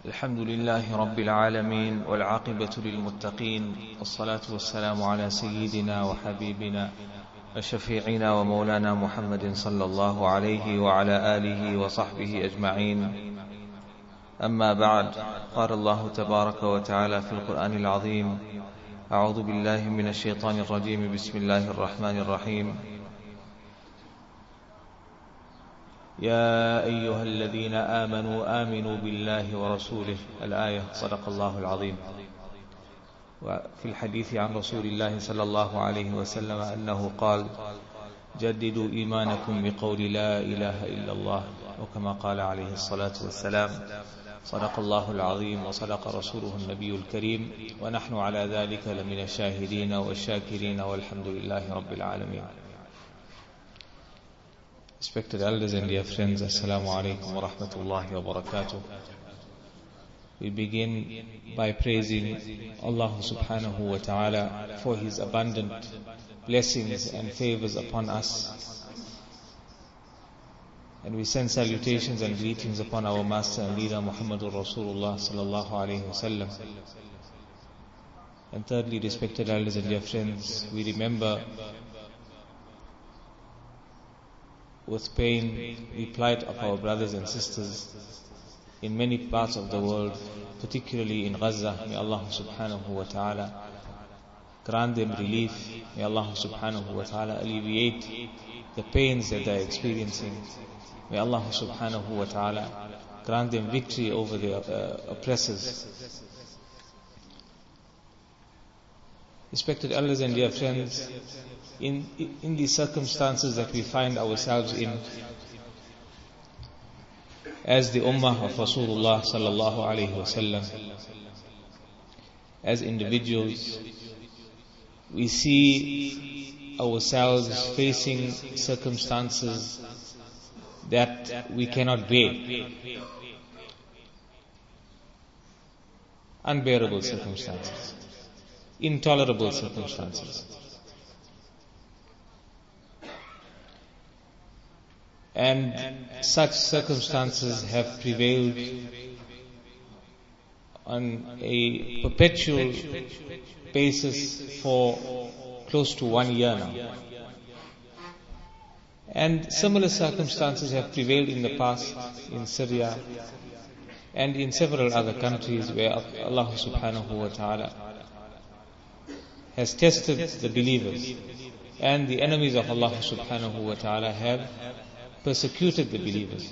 الحمد لله رب العالمين والعاقبة للمتقين والصلاة والسلام على سيدنا وحبيبنا وشفيعنا ومولانا محمد صلى الله عليه وعلى آله وصحبه أجمعين. أما بعد، قال الله تبارك وتعالى في القرآن العظيم: أعوذ بالله من الشيطان الرجيم، بسم الله الرحمن الرحيم. يا أيها الذين آمنوا آمنوا بالله ورسوله. الآية. صدق الله العظيم. وفي الحديث عن رسول الله صلى الله عليه وسلم أنه قال: جددوا إيمانكم بقول لا إله إلا الله، وكما قال عليه الصلاة والسلام: صدق الله العظيم وصدق رسوله النبي الكريم، ونحن على ذلك لمن الشاهدين والشاكرين والحمد لله رب العالمين. Respected elders and dear friends, Assalamu alaikum wa rahmatullahi wa barakatuh. We begin by praising Allah subhanahu wa ta'ala for His abundant blessings and favors upon us. And we send salutations and greetings upon our Master and Leader Muhammadur Rasulullah sallallahu alayhi wa sallam. And thirdly, respected elders and dear friends, we remember with pain the plight of our brothers and sisters in many parts of the world, particularly in Gaza. May Allah subhanahu wa ta'ala grant them relief. May Allah subhanahu wa ta'ala alleviate the pains that they are experiencing. May Allah subhanahu wa ta'ala grant them victory over the oppressors. Respected elders and dear friends, in the circumstances that we find ourselves in, as the Ummah of Rasulullah sallallahu alaihi wasallam, as individuals, we see ourselves facing circumstances that we cannot bear. Unbearable circumstances, intolerable circumstances. And such circumstances have prevailed on a perpetual basis for close to 1 year now. And similar circumstances have prevailed in the past in Syria and in several other countries where Allah subhanahu wa ta'ala has tested the believers, and the enemies of Allah subhanahu wa ta'ala have persecuted the believers.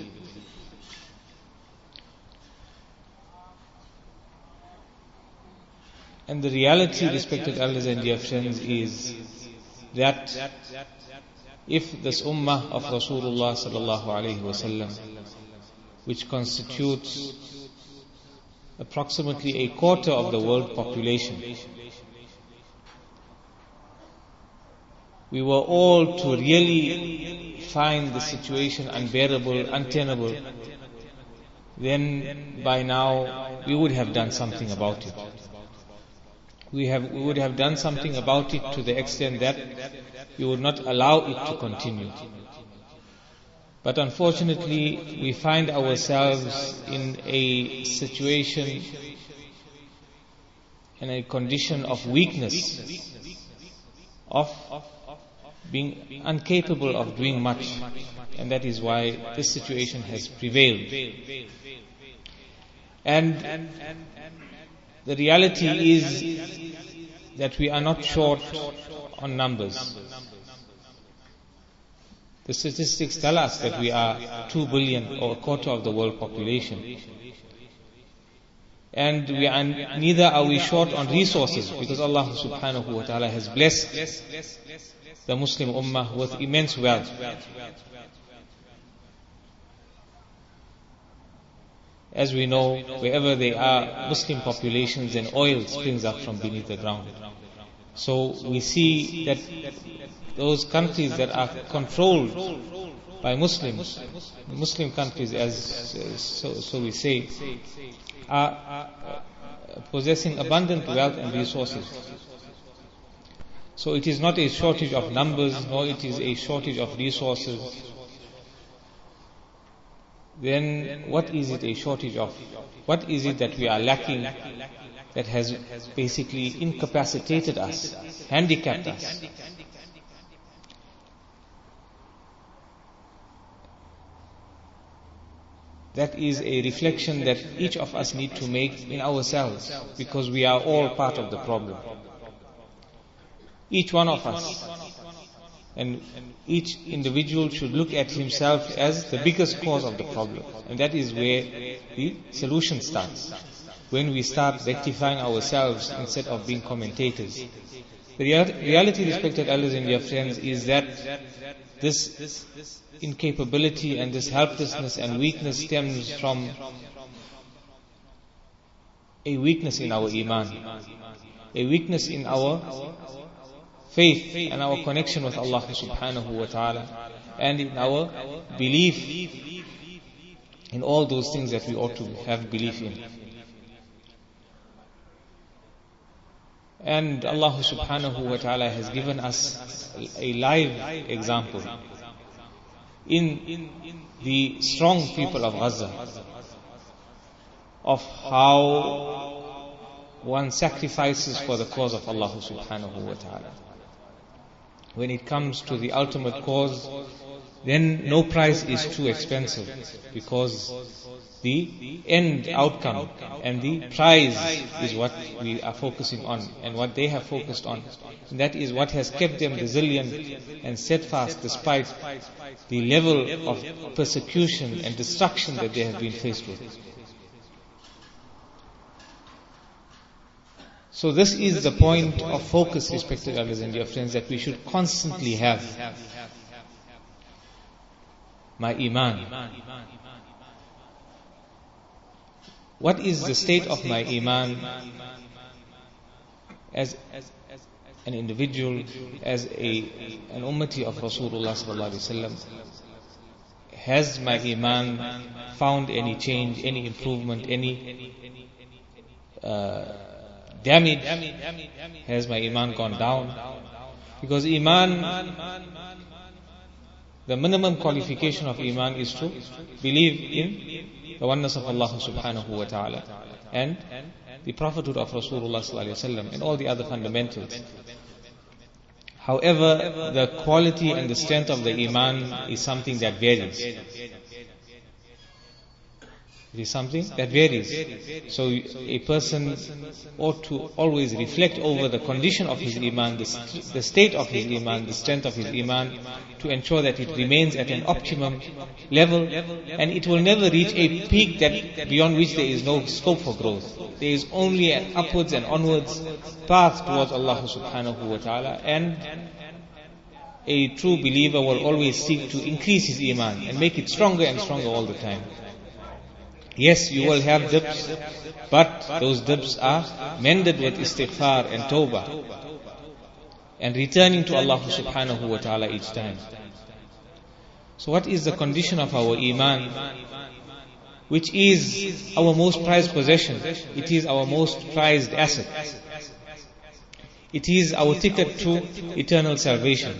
And the reality, respected elders and dear friends, is that if this ummah of Rasulullah sallallahu alaihi wasallam, which constitutes approximately a quarter of the world population, we were all to really find the situation unbearable, untenable, then by now we would have done something about it. We would have done something about it to the extent that we would not allow it to continue. But unfortunately, we find ourselves in a situation, in a condition of weakness, of being incapable of doing much, and that is why this situation has prevailed. And the reality is that we are not short on numbers. The statistics tell us that we are 2 billion, or a quarter of the world population. And neither are we short on resources, because Allah subhanahu wa ta'ala has blessed the Muslim Ummah with immense wealth. As we know, wherever there are Muslim populations, then oil springs up from beneath the ground. So we see that those countries that are controlled by Muslims, Muslim countries, so we say, are possessing abundant wealth and resources. So it is not a shortage of numbers, nor it is a shortage of resources. then what is it a shortage of? What is it that we are lacking that has basically incapacitated us, handicapped us? That is a reflection that each of us need to make in ourselves, because we are all part of the problem. Each one of us. And each individual should look at himself as the biggest cause of the problem. And that is where the solution starts. When we start rectifying ourselves instead of being commentators. The reality, respected elders and dear friends, is that this incapability and this helplessness and weakness stems from a weakness in our iman, a weakness in our faith and our connection with Allah subhanahu wa ta'ala, and in our belief in all those things that we ought to have belief in. And Allah subhanahu wa ta'ala has given us a live example in the strong people of Gaza of how one sacrifices for the cause of Allah subhanahu wa ta'ala. When it comes to the ultimate cause, then no price is too expensive, because the end outcome and the prize is what we are focusing on and what they have focused on. And that is what has kept them resilient and steadfast despite the level of persecution and destruction that they have been faced with. So this is the point of focus, respected elders and dear friends, that we should constantly have. My iman. What is the state of my iman as an individual, as an ummati of Rasulullah sallallahu alaihi wasallam? Has my iman found any change, any improvement, any damage? Has my iman gone down? Because iman, the minimum qualification of iman is to believe in the oneness of Allah subhanahu wa ta'ala and the prophethood of Rasulullah sallallahu alaihi wasallam and all the other fundamentals. However, the quality and the strength of the iman is something that varies. It is something that varies. So a person ought to always reflect over the condition of his iman, the state of his iman, the strength of his iman, to ensure that it remains at an optimum level, and it will never reach a peak that beyond which there is no scope for growth. There is only an upwards and onwards path towards Allah subhanahu wa ta'ala, and a true believer will always seek to increase his iman and make it stronger and stronger all the time. Yes, you will have dips, but those dips are mended with istighfar and tawbah and returning to Allah subhanahu wa ta'ala each time. So what is the condition of our iman, which is our most prized possession? It is our most prized asset. It is our ticket to eternal salvation.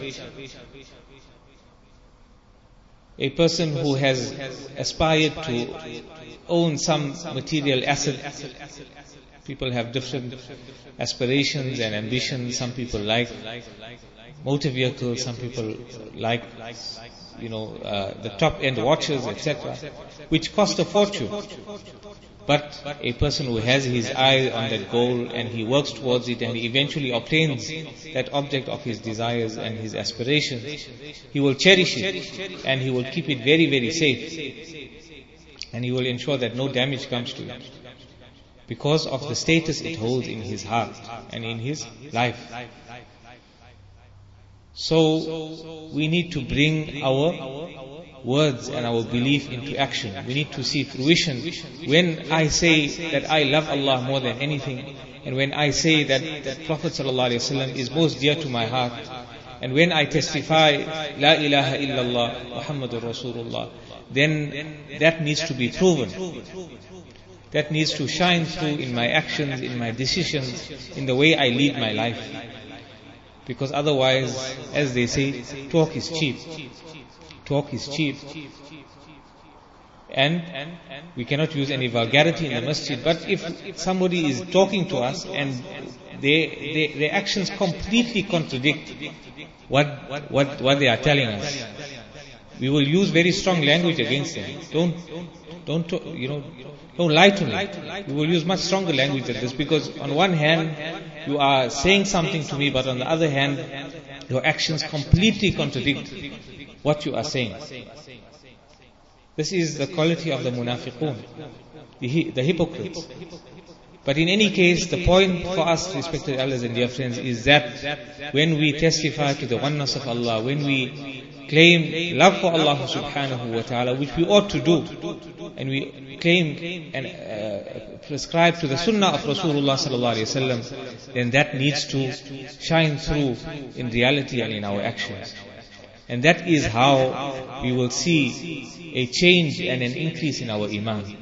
A person who has aspired to own some material asset. People have different aspirations and ambitions. Some people like motor vehicles, some people like the top end watches, etc., which cost a fortune. But a person who has his eye on that goal and he works towards it and he eventually obtains that object of his desires and his aspirations, he will cherish it and he will keep it very, very safe. And he will ensure that no damage comes to it, because of the status it holds in his heart and in his life. So we need to bring our words and our belief into action. We need to see fruition. When I say that I love Allah more than anything, and when I say that Prophet ﷺ is most dear to my heart, and when I testify La ilaha illallah Muhammadur Rasulullah, then that needs to be proven. That needs to shine through in my actions, in my decisions, in the way I lead my life. Because otherwise, as they say, talk is cheap. Talk is cheap. and we cannot use any vulgarity in the masjid. But if somebody is talking to us and their actions completely contradict what they are telling us, we will use very strong language against them. Don't lie to me. We will use much stronger language than this, because on one hand you are saying something to me, but on the other hand your actions completely contradict what you are saying. This is the quality of the munafiqun, the hypocrites. But in any case, the point for us, respected elders and dear friends, is that when we testify to the oneness of Allah, when we claim love for Allah subhanahu wa ta'ala, which we ought to do, and we claim and prescribe to the sunnah of Rasulullah sallallahu alayhi wa sallam, then that needs to shine through in reality and in our actions. And that is how we will see a change and an increase in our iman.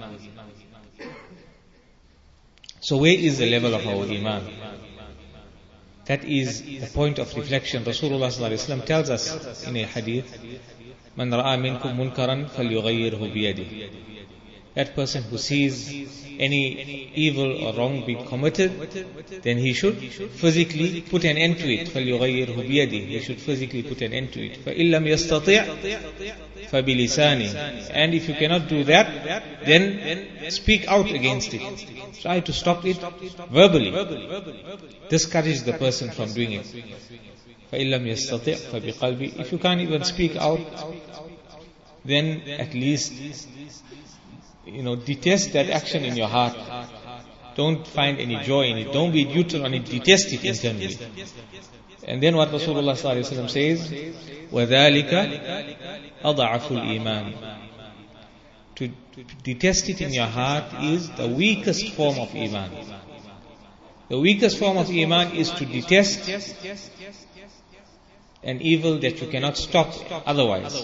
So where is the level of our iman? That is the point of reflection. Rasulullah sallallahu alaihi wasallam tells us in a hadith, "Man ra'a minkum munkaran falyughayyirhu biyadihi." That person who sees any evil or wrong being committed, then he should physically put an end to it. فَلْيُغَيِّرْهُ بِيَدِهِ. He should physically put an end to it. فَإِن لَمْ يَسْتَطِعْ فَبِلِسَانِهِ. And if you cannot do that, then speak out against it. Try to stop it verbally. Discourage the person from doing it. فَإِن لَمْ يَسْتَطِعْ فَبِقَلْبِهِ. If you can't even speak out, then at least detest that action in your heart. Don't find any joy in it. Don't be neutral on it. Detest it internally. And then what Rasulullah sallallahu alaihi wasallam says, وَذَلِكَ أَضَعَفُ الْإِيمَانِ. To detest it in your heart is the weakest form of iman. The weakest form of iman is to detest an evil that you cannot stop otherwise.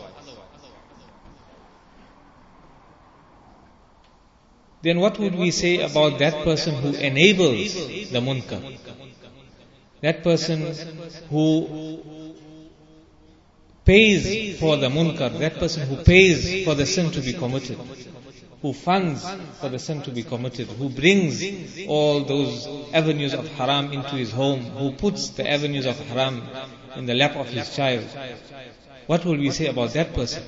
Then what would we say about that person who enables the munkar? That person who pays for the munkar, that person who pays for the sin to be committed, who funds for the sin to be committed, who brings all those avenues of haram into his home, who puts the avenues of haram in the lap of his child. What will we say about that person?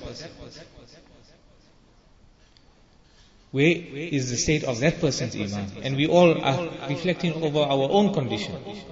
Where is the state of that person's iman? And we all are reflecting over our own condition.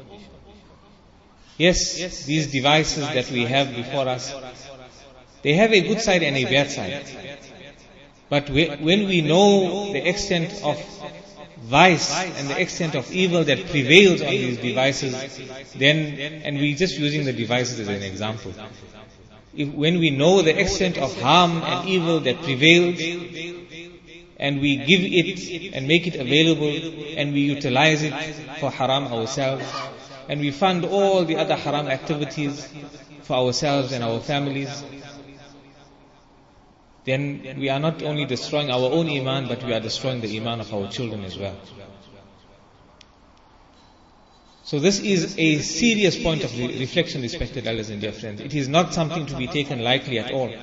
Yes, these devices that we have before us, they have a good side and a bad side. But when we know the extent of vice and the extent of evil that prevails on these devices, and we're just using the devices as an example. When we know the extent of harm and evil that prevails, and we give it and make it available, and we utilize it for haram ourselves, and we fund all the other haram activities for ourselves and our families, then we are not only destroying our own iman, but we are destroying the iman of our children as well. So this is a serious point of reflection, respected elders and dear friends. It is not something to be taken lightly at all.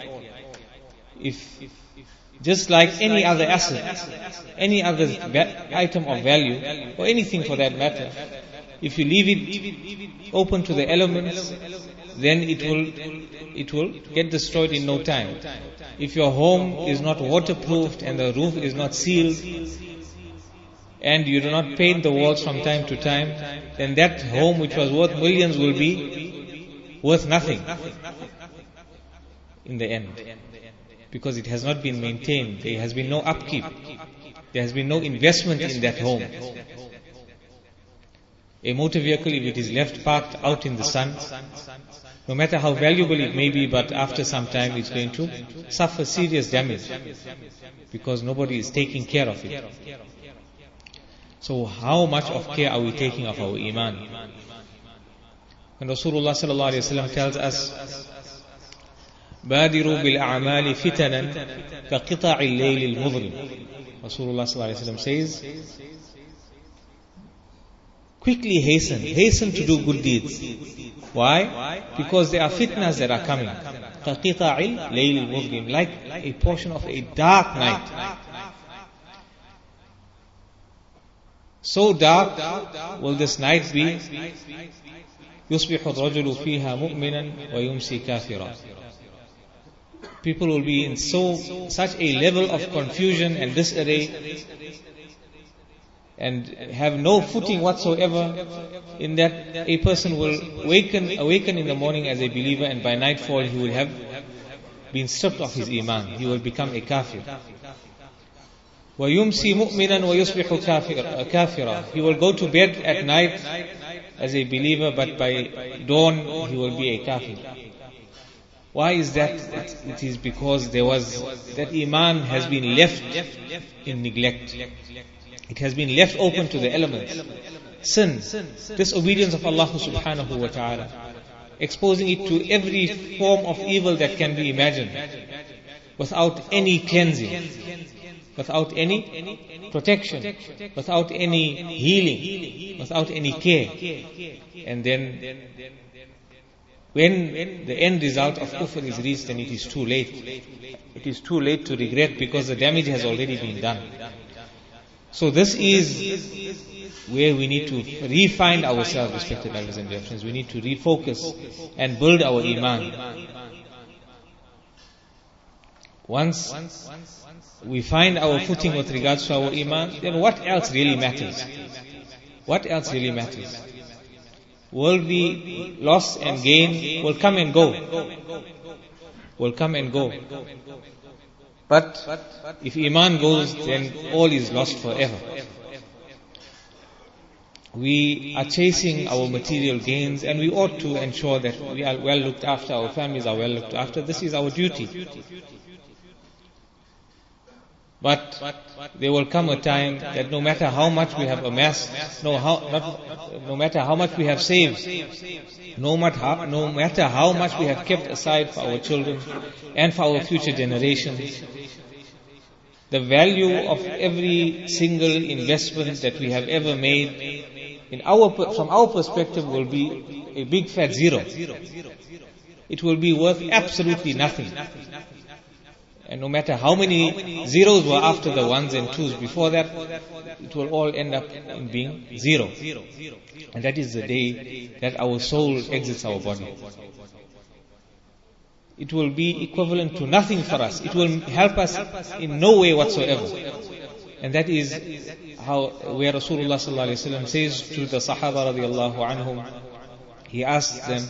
Just like any other asset, any other item of value, or anything for that matter, if you leave it open to the elements, then it will get destroyed in no time. If your home is not waterproofed and the roof is not sealed, and you do not paint the walls from time to time, then that home which was worth millions will be worth nothing in the end. Because it has not been maintained. There has been no upkeep. There has been no investment in that home. A motor vehicle, if it is left parked out in the sun, no matter how valuable it may be, but after some time it's going to suffer serious damage because nobody is taking care of it. So how much of care are we taking of our iman? When Rasulullah sallallahu alaihi wasallam tells us, بادروا بالأعمال فتنا كقطع الليل المظلم. Rasulullah sallallahu alaihi wasallam says, quickly hasten to do good deeds. Why? Because there are fitnas that are coming. كَقِطَعِ اللَّيْلِ الْمُظْلِمِ, like a portion of a dark night. So dark will this night be, يُصْبِحُ الرَّجُلُ فِيهَا مُؤْمِنًا وَيُمْسِي كَافِرًا. People will be in such a level of confusion and disarray, and have no footing whatsoever, in that a person will awaken in the morning as a believer, and by nightfall he will have been stripped of his iman. He will become a kafir. وَيُمْسِي مُؤْمِنًا وَيُصْبِحُ كَافِرًا. He will go to bed at night as a believer, but by dawn he will be a kafir. Why is that? It is because that iman has been left in neglect. It has been left open to the elements. Sin, disobedience of Allah subhanahu wa ta'ala, exposing it to every form of evil that can be imagined, without any cleansing, without any protection, without any healing, without any care. And then when the end result of kufr is reached, then it is too late. It is too late to regret, because the damage has already been done. So this is where we need to refine ourselves, respected elders and dear friends. We need to refocus and build our iman. Once we find our footing with regards to our iman, then what else really matters? What else really matters? Worldly loss and gain will come and go. Will come and go. But if iman goes, then all is lost forever. We are chasing our material gains, and we ought to ensure that we are well looked after, our families are well looked after. This is our duty. But there will come a time that no matter how much we have amassed, no matter how much we have saved, no matter how much we have kept aside for our children and for our future generations, the value of every single investment that we have ever made, from our perspective, will be a big fat zero. It will be worth absolutely nothing. And no matter how many zeros were after the ones and twos before that, it will all end up in being zero. And that is the day that our soul exits our body. It will be equivalent to nothing for us. It will help us in no way whatsoever. And that is where Rasulullah sallallahu alaihi wasallam says to the Sahaba radiallahu anhum, he asks them,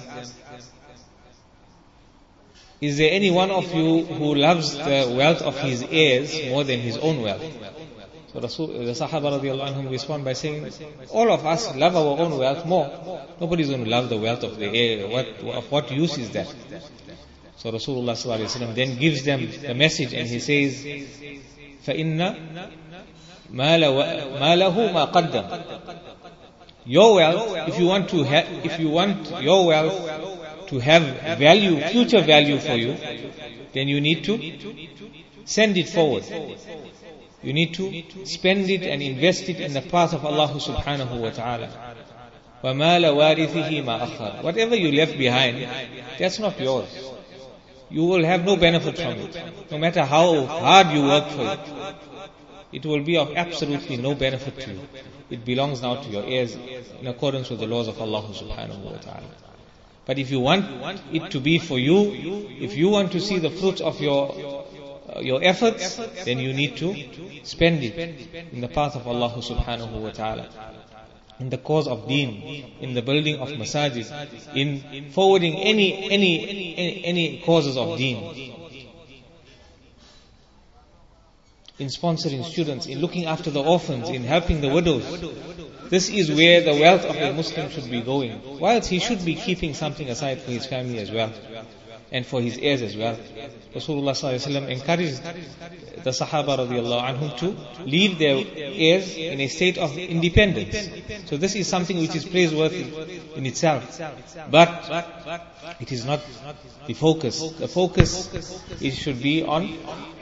is there any one of you who loves the wealth of his heirs more than his own wealth? So the Sahaba radiallahu anhum respond by saying, all of us love our own wealth more. Nobody's going to love the wealth of the heir. Of what use is that? So Rasulullah sallallahu alaihi wasallam then gives them the message, and he says, فَإِنَّ مَالَهُ مَا قَدَّمَ. Your wealth, if you want your wealth to have value, future value for you, then you need to send it forward. You need to spend it and invest it in the path of Allah subhanahu wa ta'ala. وَمَا لَوَارِثِهِ مَا أَخَّرَ. Whatever you left behind, that's not yours. You will have no benefit from it. No matter how hard you work for it, it will be of absolutely no benefit to you. It belongs now to your heirs in accordance with the laws of Allah subhanahu wa ta'ala. But if you want it to be for you, if you want to see the fruits of your efforts, then you need to spend it in the path of Allah subhanahu wa ta'ala, in the cause of deen, in the building of masajid, in forwarding any causes of deen, in sponsoring students, in looking after the orphans, in helping the widows. This is where the wealth of a Muslim should be going. Whilst he should be keeping something aside for his family as well, and for his heirs as well. Rasulullah sallallahu alaihi wasallam encouraged the Sahaba radiallahu anhum to leave their heirs in a state of independence. So this is something which is praiseworthy in itself. But it is not the focus. The focus should be on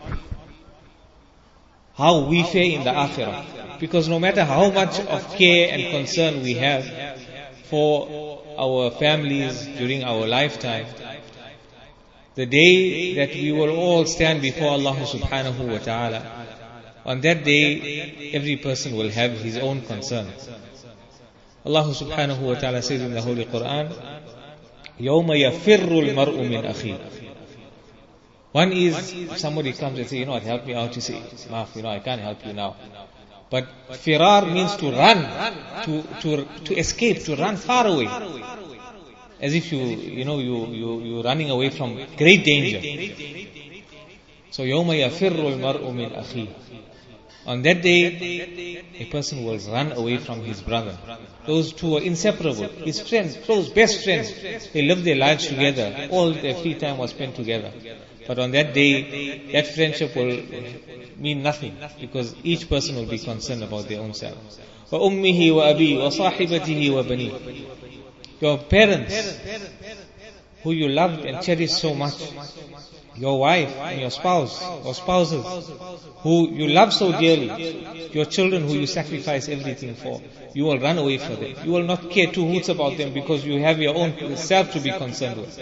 how we fare in the akhirah. Because no matter how much of care and concern we have for our families during our lifetime, the day that we will all stand before Allah subhanahu wa ta'ala. On that day, every person will have his own concern. Allah subhanahu wa ta'ala says in the Holy Quran, يَوْمَ يَفِرُّ الْمَرْءُ مِنْ أَخِيهِ. One is, if somebody comes and says, what, help me out, you say, Maaf, I can't help you now. But firar means to run, to escape, to run far away. As if you're running away from great danger. So, يَوْمَ يَفِرُّ الْمَرْءُ مِنْ أَخِيهِ. On that day, a person will run away from his brother. Those two are inseparable. His friends, close, best friends. They lived their lives together. All their free time was spent together. But on that day, that friendship will mean nothing, because each person will be concerned about their own self. وَأُمِّهِ وَأَبِيهِ وَصَاحِبَتِهِ وَبَنِيهِ. Your parents, who you loved and cherished so much, your wife and your spouse or spouses who you love so dearly, your children who you sacrifice everything for, you will run away from them. You will not care two hoots about them because you have your own self to be concerned with.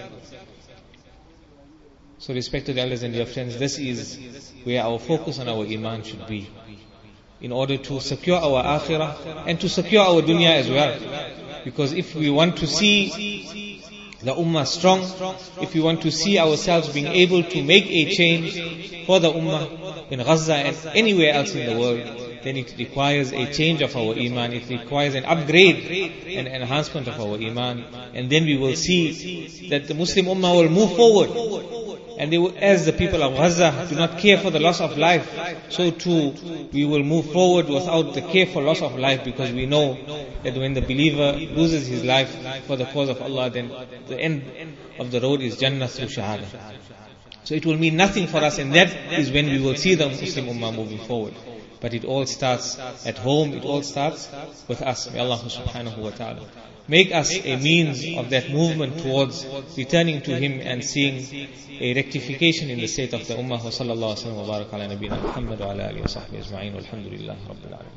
So respected elders and dear friends, this is where our focus on our iman should be, in order to secure our akhirah and to secure our dunya as well. Because if we want to see the ummah strong, if we want to see ourselves being able to make a change for the ummah in Gaza and anywhere else in the world, then it requires a change of our iman, it requires an upgrade and enhancement of our iman, and then we will see that the Muslim ummah will move forward. And they will, as the people of Gaza do not care for the loss of life, so too we will move forward without the care for loss of life, because we know that when the believer loses his life for the cause of Allah, then the end of the road is Jannah through Shahada. So it will mean nothing for us, and that is when we will see the Muslim Ummah moving forward. But it all starts at home, it all starts with us. May Allah subhanahu wa ta'ala make us a means of that movement towards returning to Him and seeing a rectification in the state of the Ummah. Wa sallallahu wa sallam wa baraka ala nabina Muhammad wa ala alihi wa sahbihi ajma'in. Walhamdulillahi rabbil alamin.